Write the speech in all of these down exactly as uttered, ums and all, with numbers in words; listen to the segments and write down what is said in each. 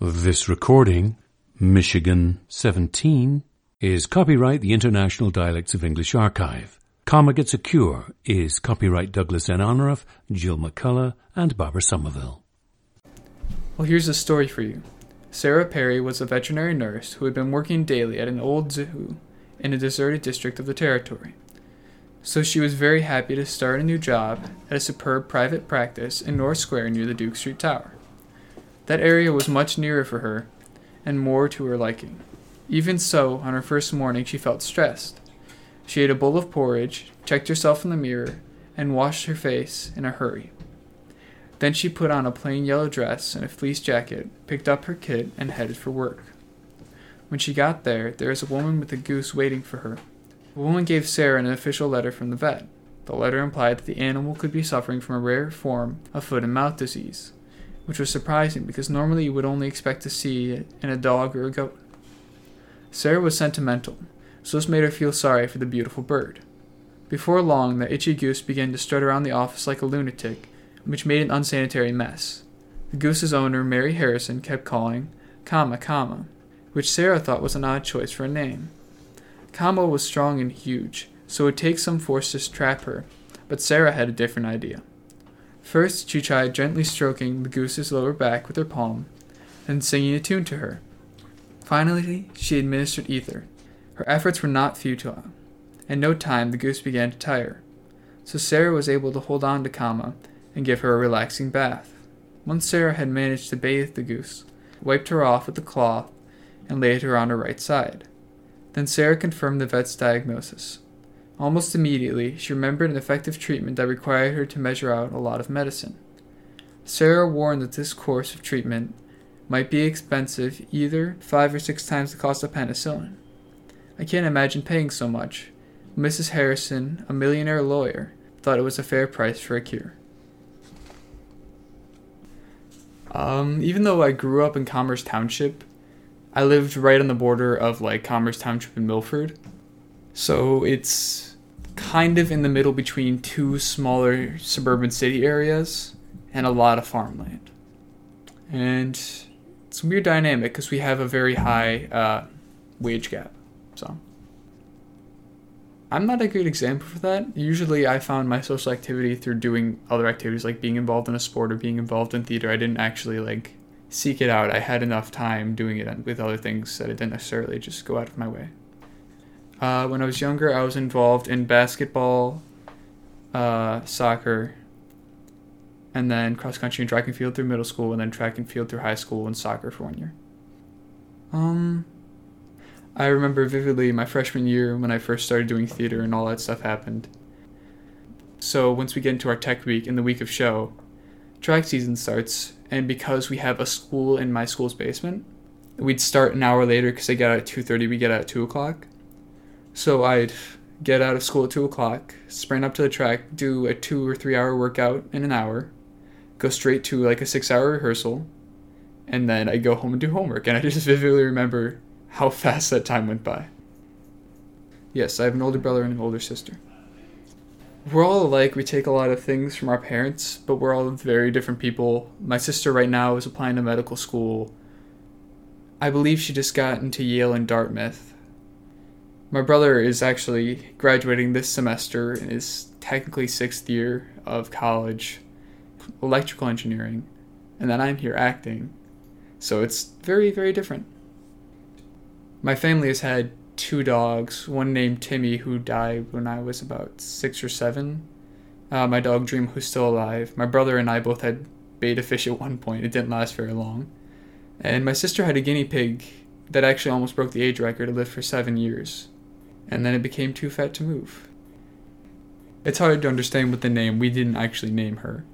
This recording, Michigan seventeen, is copyright the International Dialects of English Archive. Comma Gets a Cure is copyright Douglas N. Honorath, Jill McCullough, and Barbara Somerville. Well, here's a story for you. Sarah Perry was a veterinary nurse who had been working daily at an old zoo in a deserted district of the territory. So she was very happy to start a new job at a superb private practice in North Square near the Duke Street Tower. That area was much nearer for her and more to her liking. Even so, on her first morning she felt stressed. She ate a bowl of porridge, checked herself in the mirror, and washed her face in a hurry. Then she put on a plain yellow dress and a fleece jacket, picked up her kit, and headed for work. When she got there, there was a woman with a goose waiting for her. The woman gave Sarah an official letter from the vet. The letter implied that the animal could be suffering from a rare form of foot and mouth disease, which was surprising because normally you would only expect to see it in a dog or a goat. Sarah was sentimental, so this made her feel sorry for the beautiful bird. Before long, the itchy goose began to strut around the office like a lunatic, which made an unsanitary mess. The goose's owner, Mary Harrison, kept calling, Comma, Comma, which Sarah thought was an odd choice for a name. Comma was strong and huge, so it would take some force to trap her, but Sarah had a different idea. First, she tried gently stroking the goose's lower back with her palm, then singing a tune to her. Finally, she administered ether. Her efforts were not futile. In no time, the goose began to tire, so Sarah was able to hold on to Comma and give her a relaxing bath. Once Sarah had managed to bathe the goose, wiped her off with a cloth, and laid her on her right side. Then Sarah confirmed the vet's diagnosis. Almost immediately, she remembered an effective treatment that required her to measure out a lot of medicine. Sarah warned that this course of treatment might be expensive, either five or six times the cost of penicillin. I can't imagine paying so much. Missus Harrison, a millionaire lawyer, thought it was a fair price for a cure. Um, even though I grew up in Commerce Township, I lived right on the border of like Commerce Township and Milford. So it's kind of in the middle between two smaller suburban city areas and a lot of farmland. And it's a weird dynamic because we have a very high uh, wage gap. So I'm not a great example for that. Usually I found my social activity through doing other activities like being involved in a sport or being involved in theater. I didn't actually like seek it out. I had enough time doing it with other things that I didn't necessarily just go out of my way. Uh, when I was younger, I was involved in basketball, uh, soccer, and then cross-country and track and field through middle school, and then track and field through high school and soccer for one year. Um, I remember vividly my freshman year when I first started doing theater and all that stuff happened. So once we get into our tech week and the week of show, track season starts, and because we have a school in my school's basement, we'd start an hour later because they get out at two thirty, we get out at two o'clock. So I'd get out of school at two o'clock, sprint up to the track, do a two or three hour workout in an hour, go straight to like a six hour rehearsal, and then I'd go home and do homework. And I just vividly remember how fast that time went by. Yes, I have an older brother and an older sister. We're all alike. We take a lot of things from our parents, but we're all very different people. My sister right now is applying to medical school. I believe she just got into Yale and Dartmouth. My brother is actually graduating this semester in his technically sixth year of college, electrical engineering, and then I'm here acting. So it's very, very different. My family has had two dogs, one named Timmy, who died when I was about six or seven. Uh, my dog Dream, who's still alive. My brother and I both had betta fish at one point. It didn't last very long. And my sister had a guinea pig that actually almost broke the age record. It lived for seven years. And then it became too fat to move. It's hard to understand with the name. We didn't actually name her.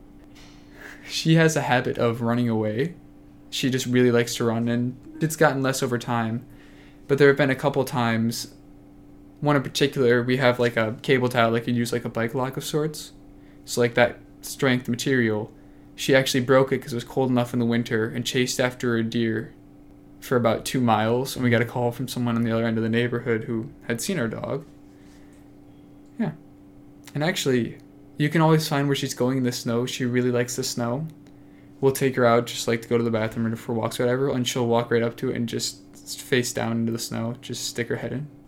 She has a habit of running away. She just really likes to run, and it's gotten less over time. But there have been a couple times, one in particular, we have like a cable tie, like you use like a bike lock of sorts. So like that strength material, she actually broke it because it was cold enough in the winter and chased after a deer for about two miles. And we got a call from someone on the other end of the neighborhood who had seen our dog. Yeah. And actually, you can always find where she's going in the snow. She really likes the snow. we'll take her out just like to go to the bathroom or for walks or whatever, and she'll walk right up to it and just face down into the snow, just stick her head in.